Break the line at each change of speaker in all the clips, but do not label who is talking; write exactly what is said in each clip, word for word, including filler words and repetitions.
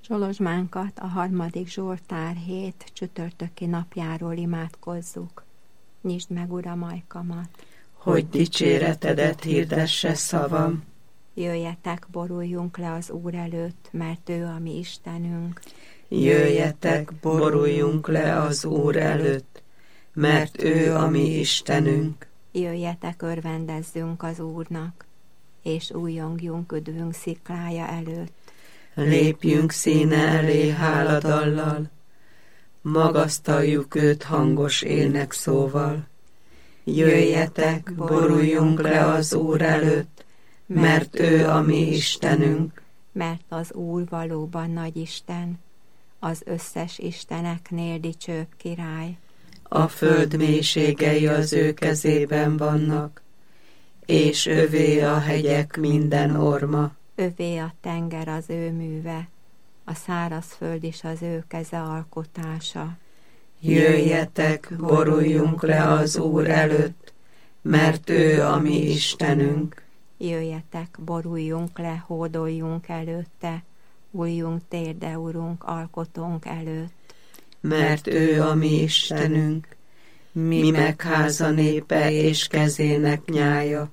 Zsolozsmánkat a harmadik Zsoltár hét csütörtöki napjáról imádkozzuk. Nyisd meg, Uram, ajkamat,
hogy dicséretedet hirdesse szavam.
Jöjjetek, boruljunk le az Úr előtt, mert ő a mi Istenünk.
Jöjjetek, boruljunk le az Úr előtt, mert ő a mi Istenünk.
Jöjjetek, örvendezzünk az Úrnak, és újjongjunk üdvünk sziklája előtt.
Lépjünk színe elé háladallal, magasztaljuk őt hangos énekszóval. Jöjjetek, boruljunk le az Úr előtt, mert ő a mi Istenünk.
Mert az Úr valóban nagy Isten, az összes isteneknél dicsőbb király.
A föld mélységei az ő kezében vannak, és övé a hegyek minden orma.
Övé a tenger az ő műve, a szárazföld is az ő keze alkotása.
Jöjjetek, boruljunk le az Úr előtt, mert ő a mi Istenünk.
Jöjjetek, boruljunk le, hódoljunk előtte, újjunk térde, Urunk, alkotónk előtt.
Mert ő a mi Istenünk, mi megháza népe és kezének nyája.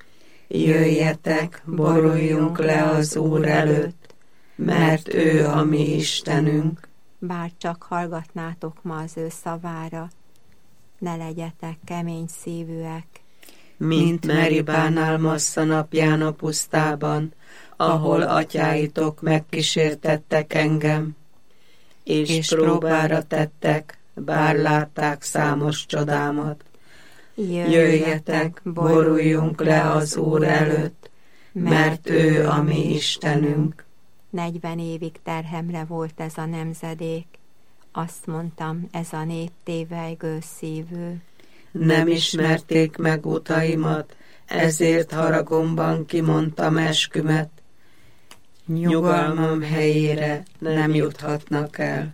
Jöjjetek, boruljunk le az Úr előtt, mert ő a mi Istenünk.
Bár csak hallgatnátok ma az ő szavára, ne legyetek kemény szívűek.
Mint Meribánál Massza napján a pusztában, ahol atyáitok megkísértettek engem, és, és próbára tettek, bár látták számos csodámat. Jöjjetek, boruljunk le az Úr előtt, mert ő a mi Istenünk.
Negyven évig terhemre volt ez a nemzedék, azt mondtam, ez a nép tévejgő szívű.
Nem ismerték meg utaimat, ezért haragomban kimondtam eskümet. Nyugalmam helyére nem juthatnak el.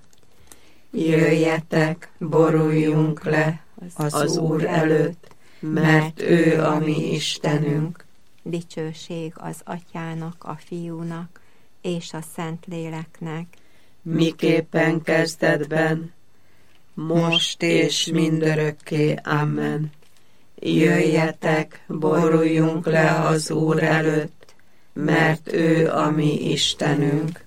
Jöjjetek, boruljunk le az, az Úr előtt, mert ő a mi Istenünk.
Dicsőség az Atyának, a Fiúnak és a Szentléleknek.
Miképpen kezdetben, most és mindörökké. Amen. Jöjjetek, boruljunk le az Úr előtt, mert ő a mi Istenünk.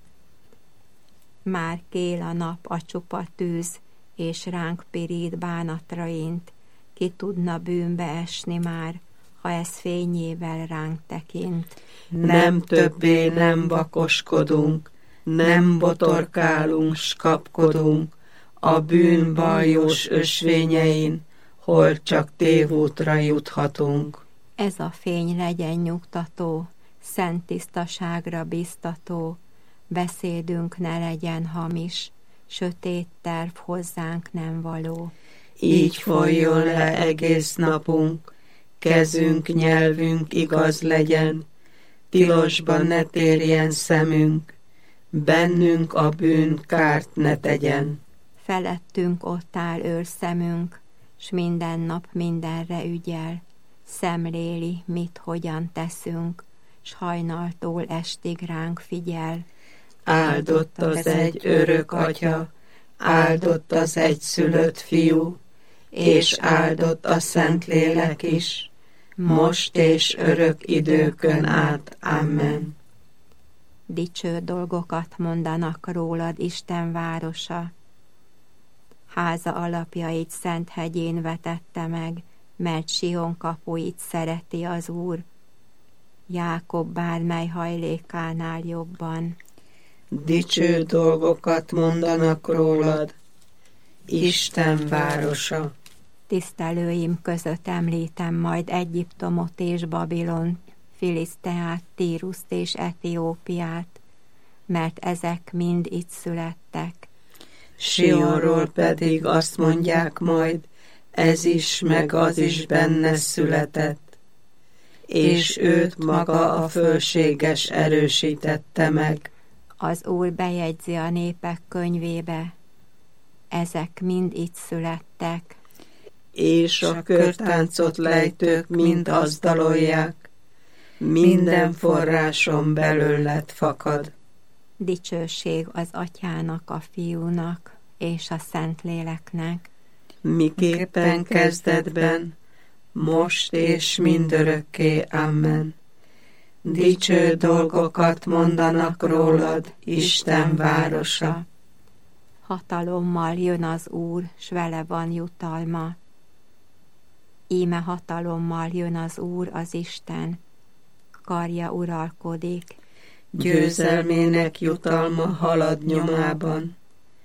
Már kél a nap a csupa tűz, és ránk pirít bánatra int. Ki tudna bűnbe esni már, ha ez fényével ránk tekint.
Nem többé nem vakoskodunk, nem botorkálunk, s kapkodunk a bűn baljós ösvényein, hol csak tévútra juthatunk.
Ez a fény legyen nyugtató, szent tisztaságra biztató, beszédünk ne legyen hamis, sötét terv hozzánk nem való.
Így folyjon le egész napunk, kezünk, nyelvünk igaz legyen, tilosban ne térjen szemünk, bennünk a bűn kárt ne tegyen.
Felettünk ott áll őrszemünk, s minden nap mindenre ügyel, szemléli, mit hogyan teszünk, s hajnaltól estig ránk figyel.
Áldott az egy örök Atya, áldott az egyszülött Fiú, és áldott a Szentlélek is, most és örök időkön át. Amen.
Dicső dolgokat mondanak rólad, Isten városa. Háza alapjait szent hegyén vetette meg, mert Sion kapuit szereti az Úr, Jákob bármely hajlékánál jobban.
Dicső dolgokat mondanak rólad, Isten városa.
Tisztelőim között említem majd Egyiptomot és Babilont, Filiszteát, Tíruszt és Etiópiát, mert ezek mind itt születtek.
Sionról pedig azt mondják majd, ez is, meg az is benne született, és őt maga a fölséges erősítette meg.
Az Úr bejegyzi a népek könyvébe, ezek mind itt születtek.
És a körtáncot lejtők mind azt dalolják, minden forráson belőled fakad.
Dicsőség az Atyának, a Fiúnak és a Szentléleknek,
miképpen kezdetben, most és mindörökké. Amen. Dicső dolgokat mondanak rólad, Isten városa.
Hatalommal jön az Úr, s vele van jutalma. Íme hatalommal jön az Úr, az Isten, karja uralkodik.
Győzelmének jutalma halad nyomában,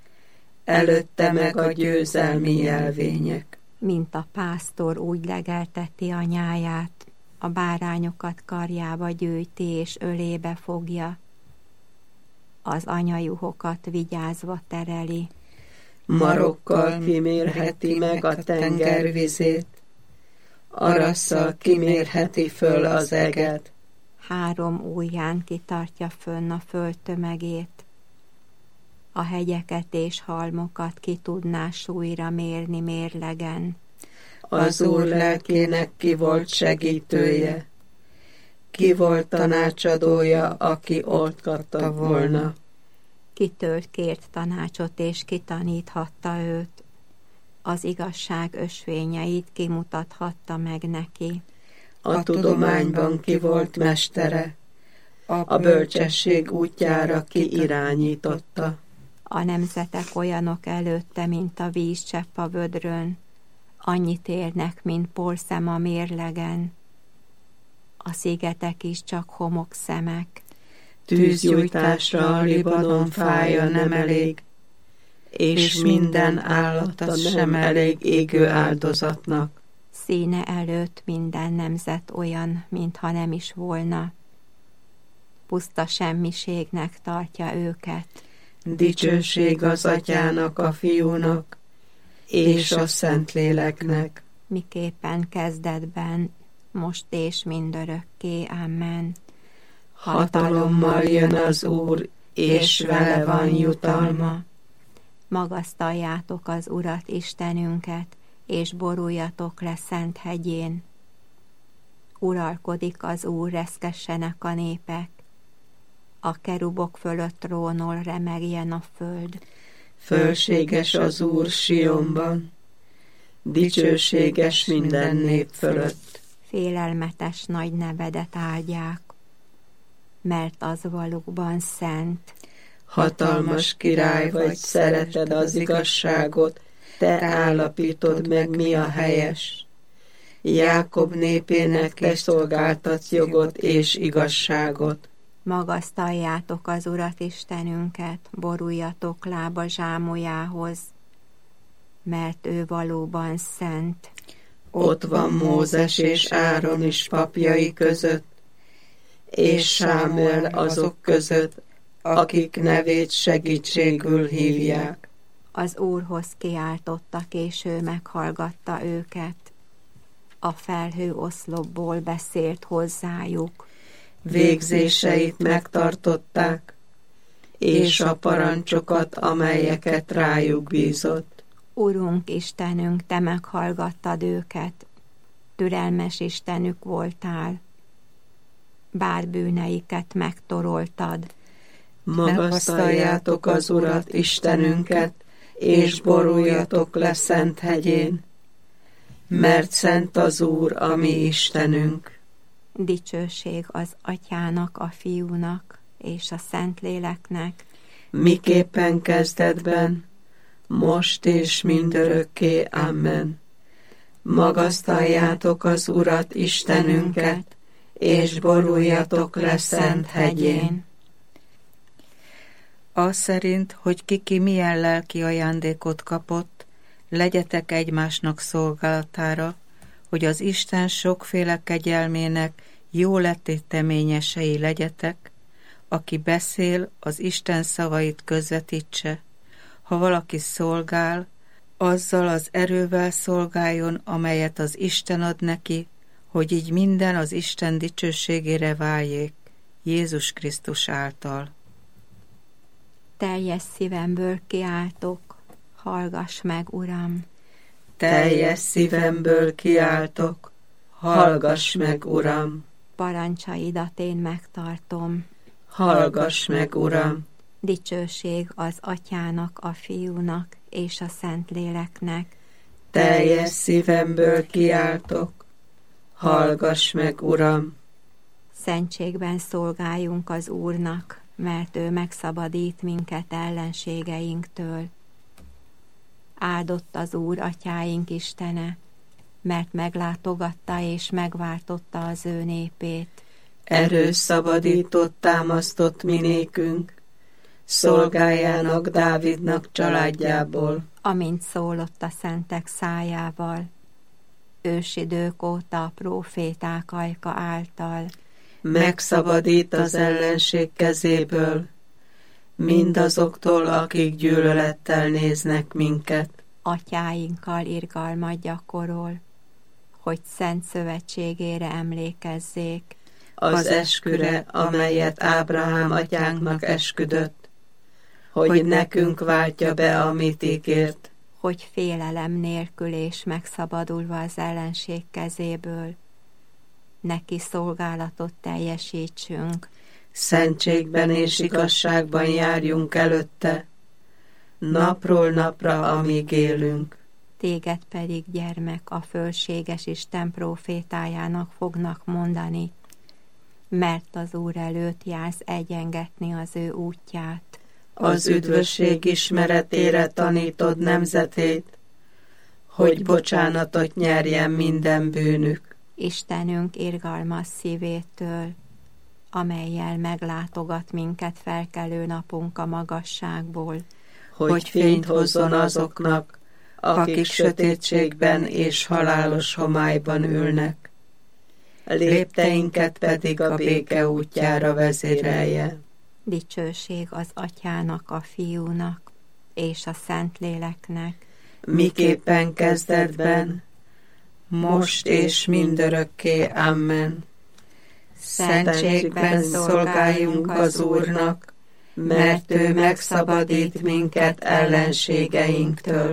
előtte meg a győzelmi jelvények.
Mint a pásztor úgy legelteti a nyáját, a bárányokat karjába gyűjti és ölébe fogja, az anyajuhokat vigyázva tereli.
Marokkal kimérheti meg a tenger vizét, arasszal kimérheti föl az eget.
Három ujján kitartja fönn a föld tömegét, a hegyeket és halmokat ki tudná súlyra mérni mérlegen.
Az Úr lelkének ki volt segítője, ki volt tanácsadója, aki oltkatta volna.
Kitől kért tanácsot és kitaníthatta őt, az igazság ösvényeit kimutathatta meg neki.
A tudományban ki volt mestere, a bölcsesség útjára ki irányította.
A nemzetek olyanok előtte, mint a vízcsepp a vödrön, annyit érnek, mint porszem a mérlegen. A szigetek is csak homokszemek.
Tűzgyújtásra a Libanon fája nem elég, és minden állata sem elég égő áldozatnak.
Színe előtt minden nemzet olyan, mintha nem is volna. Puszta semmiségnek tartja őket.
Dicsőség az Atyának, a Fiúnak és a Szentléleknek,
miképpen kezdetben, most és mindörökké. Amen.
Hatalommal jön az Úr, és vele van jutalma.
Magasztaljátok az Urat, Istenünket, és boruljatok le szent hegyén. Uralkodik az Úr, reszkessenek a népek. A kerubok fölött trónol, remegjen a föld.
Fölséges az Úr Sionban, dicsőséges minden nép fölött.
Félelmetes nagy nevedet áldják, mert az valóban szent.
Hatalmas király vagy, szereted az igazságot, te állapítod meg, mi a helyes. Jákob népének te szolgáltatsz jogot és igazságot.
Magasztaljátok az Urat Istenünket, boruljatok lába zsámolyához, mert ő valóban szent.
Ott van Mózes és Áron is papjai között, és Sámuel azok között, akik nevét segítségül hívják.
Az Úrhoz kiáltottak, és ő meghallgatta őket. A felhő oszlopból beszélt hozzájuk.
Végzéseit megtartották, és a parancsokat, amelyeket rájuk bízott.
Urunk Istenünk, te meghallgattad őket, türelmes Istenük voltál, bár bűneiket megtoroltad.
Magasztaljátok az Urat Istenünket, és boruljatok le szent hegyén, mert szent az Úr, a mi Istenünk.
Dicsőség az Atyának, a Fiúnak és a Szentléleknek,
miképpen kezdetben, most és mindörökké. Amen. Magasztaljátok az Urat Istenünket, és boruljatok le szent hegyén.
Az szerint, hogy ki-ki milyen lelki ajándékot kapott, legyetek egymásnak szolgálatára, hogy az Isten sokféle kegyelmének jó lettéteményesei legyetek, aki beszél, az Isten szavait közvetítse. Ha valaki szolgál, azzal az erővel szolgáljon, amelyet az Isten ad neki, hogy így minden az Isten dicsőségére váljék, Jézus Krisztus által.
Teljes szívemből kiáltok, hallgass meg, Uram!
Teljes szívemből kiáltok, hallgass meg, Uram!
Parancsaidat én megtartom.
Hallgass meg, Uram!
Dicsőség az Atyának, a Fiúnak és a Szentléleknek.
Teljes szívemből kiáltok, hallgass meg, Uram!
Szentségben szolgáljunk az Úrnak, mert ő megszabadít minket ellenségeinktől. Áldott az Úr, atyáink Istene, mert meglátogatta és megváltotta az ő népét.
Erős szabadított, támasztott minékünk, szolgájának, Dávidnak családjából.
Amint szólott a szentek szájával, ősidők óta a próféták ajka által.
Megszabadít az ellenség kezéből, mindazoktól, akik gyűlölettel néznek minket.
Atyáinkkal irgalmat gyakorol, hogy szent szövetségére emlékezzék.
Az esküre, amelyet Ábrahám atyánknak esküdött, hogy nekünk váltja be, amit ígért.
Hogy félelem nélkül és megszabadulva az ellenség kezéből, neki szolgálatot teljesítsünk.
Szentségben és igazságban járjunk előtte, napról napra, amíg élünk.
Téged pedig, gyermek, a fölséges Isten prófétájának fognak mondani, mert az Úr előtt jársz egyengetni az ő útját.
Az üdvösség ismeretére tanítod nemzetét, hogy bocsánatot nyerjen minden bűnük.
Istenünk irgalmas szívétől, amellyel meglátogat minket felkelő napunk a magasságból,
hogy fényt hozzon azoknak, akik sötétségben és halálos homályban ülnek. Lépteinket pedig a béke útjára vezérelje.
Dicsőség az Atyának, a Fiúnak és a Szentléleknek.
Miképpen kezdetben, most és mindörökké. Amen. Szentségben szolgáljunk az Úrnak, mert ő megszabadít minket ellenségeinktől.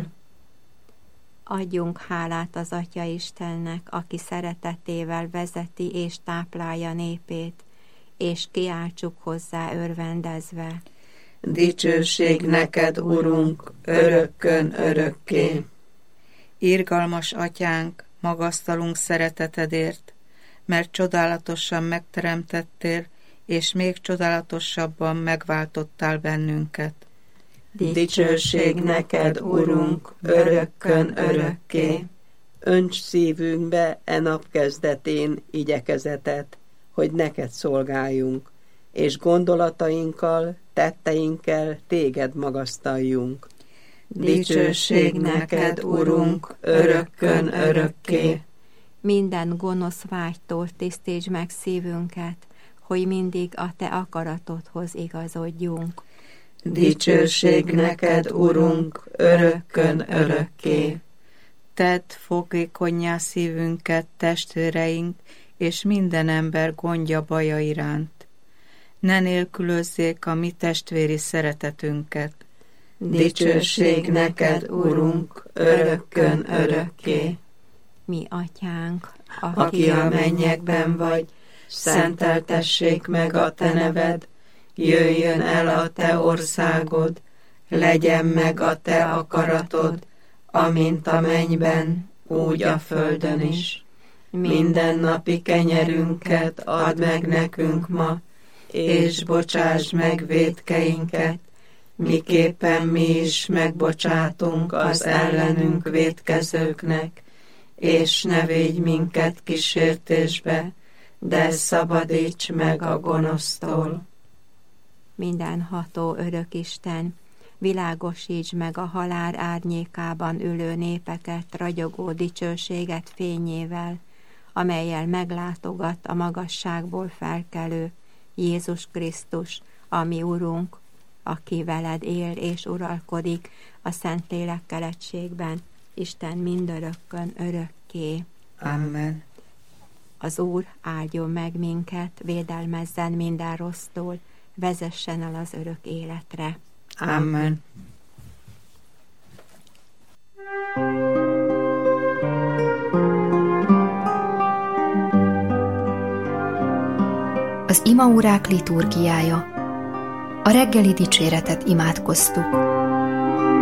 Adjunk hálát az Atya Istennek, aki szeretetével vezeti és táplálja népét, és kiáltsuk hozzá örvendezve.
Dicsőség neked, Urunk, örökkön örökké.
Irgalmas Atyánk, magasztalunk szeretetedért, mert csodálatosan megteremtettél, és még csodálatosabban megváltottál bennünket.
Dicsőség neked, Urunk, örökkön örökké. Önts szívünkbe e nap kezdetén igyekezetet, hogy neked szolgáljunk, és gondolatainkkal, tetteinkkel téged magasztaljunk. Dicsőség neked, Urunk, örökkön örökké.
Minden gonosz vágytól tisztítsd meg szívünket, hogy mindig a te akaratodhoz igazodjunk.
Dicsőség neked, Urunk, örökkön örökké.
Tedd fogékonnyá szívünket, testvéreink, és minden ember gondja baja iránt. Ne nélkülözzék a mi testvéri szeretetünket.
Dicsőség neked, Urunk, örökkön örökké.
Mi Atyánk,
aki a mennyekben vagy, szenteltessék meg a te neved, jöjjön el a te országod, legyen meg a te akaratod, amint a mennyben, úgy a földön is. Minden napi kenyerünket add meg nekünk ma, és bocsáss meg vétkeinket, miképpen mi is megbocsátunk az ellenünk vétkezőknek, és ne védj minket kísértésbe, de szabadíts meg a gonosztól.
Mindenható Örökisten, világosítsd meg a halál árnyékában ülő népeket ragyogó dicsőséget fényével, amellyel meglátogat a magasságból felkelő Jézus Krisztus, a mi Urunk, aki veled él és uralkodik a Szentlélekkel egységben, Isten mindörökkön örökké.
Amen.
Az Úr áldjon meg minket, védelmezzen minden rossztól, vezessen el az örök életre.
Amen.
Az imaórák liturgiája. A reggeli dicséretet imádkoztuk.